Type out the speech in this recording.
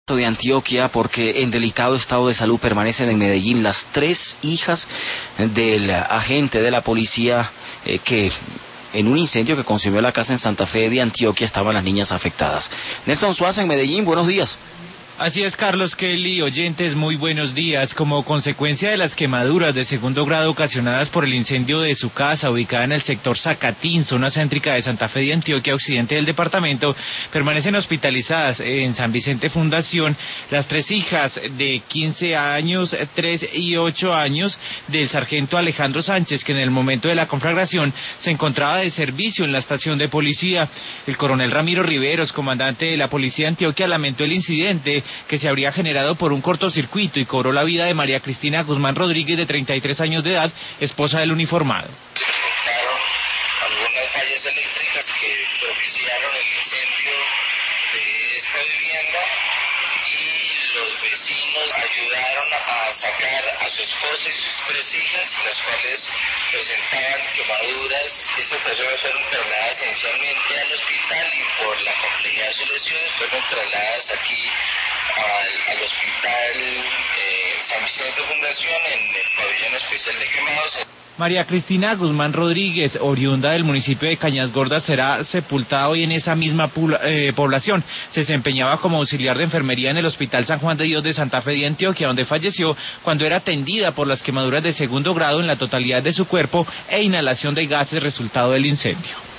De Antioquia, porque en delicado estado de salud permanecen en Medellín las tres hijas del agente de la policía que en un incendio que consumió la casa en Santa Fe de Antioquia estaban las niñas afectadas. Nelson Suárez en Medellín, buenos días. Así es, Carlos Kelly, oyentes, muy buenos días. Como consecuencia de las quemaduras de segundo grado ocasionadas por el incendio de su casa, ubicada en el sector Zacatín, zona céntrica de Santa Fe de Antioquia, occidente del departamento, permanecen hospitalizadas en San Vicente Fundación las tres hijas de 15 años, 3 y 8 años del sargento Alejandro Sánchez, que en el momento de la conflagración se encontraba de servicio en la estación de policía. El coronel Ramiro Riveros, comandante de la policía de Antioquia, lamentó el incidente que se habría generado por un cortocircuito y cobró la vida de María Cristina Guzmán Rodríguez, de 33 años de edad, esposa del uniformado. Se presentaron algunas fallas eléctricas que propiciaron el incendio de esta vivienda y los vecinos ayudaron a sacar a su esposa y sus tres hijas, las cuales presentaban quemaduras. Estas personas fueron trasladadas inicialmente al hospital y por la complejidad de sus lesiones fueron trasladadas aquí al hospital San Vicente Fundación en el pabellón especial de quemados. María Cristina Guzmán Rodríguez, oriunda del municipio de Cañas Gordas, será sepultada hoy en esa misma población. Se desempeñaba como auxiliar de enfermería en el Hospital San Juan de Dios de Santa Fe de Antioquia, donde falleció cuando era atendida por las quemaduras de segundo grado en la totalidad de su cuerpo e inhalación de gases resultado del incendio.